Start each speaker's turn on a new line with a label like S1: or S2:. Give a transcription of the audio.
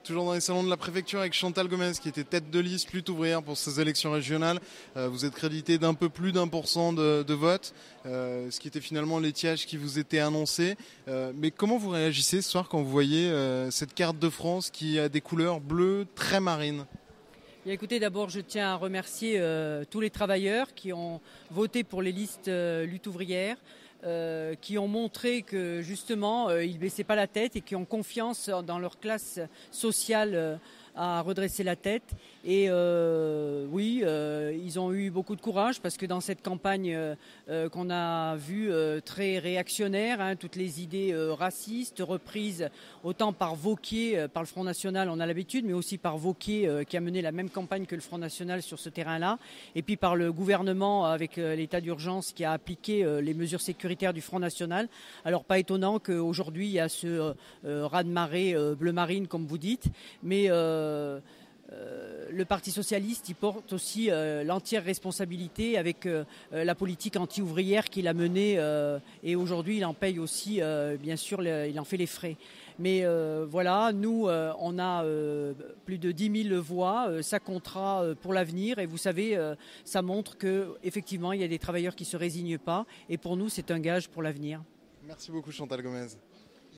S1: Toujours dans les salons de la préfecture avec Chantal Gomez qui était tête de liste lutte ouvrière pour ces élections régionales. Vous êtes crédité d'un peu plus d'1% de vote, ce qui était finalement l'étiage qui vous était annoncé. Mais comment vous réagissez ce soir quand vous voyez cette carte de France qui a des couleurs bleues très marines ?
S2: Bien, écoutez, d'abord, je tiens à remercier tous les travailleurs qui ont voté pour les listes lutte ouvrière, qui ont montré que justement, ils ne baissaient pas la tête et qui ont confiance dans leur classe sociale à redresser la tête. Et oui, ils ont eu beaucoup de courage parce que dans cette campagne qu'on a vue très réactionnaire, toutes les idées racistes reprises autant par Wauquiez, par le Front National, on a l'habitude, mais aussi par Wauquiez qui a mené la même campagne que le Front National sur ce terrain-là, et puis par le gouvernement avec l'état d'urgence qui a appliqué les mesures sécuritaires du Front National. Alors pas étonnant qu'aujourd'hui il y a ce raz-de-marée bleu marine comme vous dites, mais le Parti socialiste, il porte aussi l'entière responsabilité avec la politique anti-ouvrière qu'il a menée et aujourd'hui il en paye aussi, bien sûr, il en fait les frais. Mais voilà, nous, on a plus de 10 000 voix, ça comptera pour l'avenir et vous savez, ça montre qu'effectivement, il y a des travailleurs qui ne se résignent pas et pour nous, c'est un gage pour l'avenir.
S1: Merci beaucoup Chantal Gomez.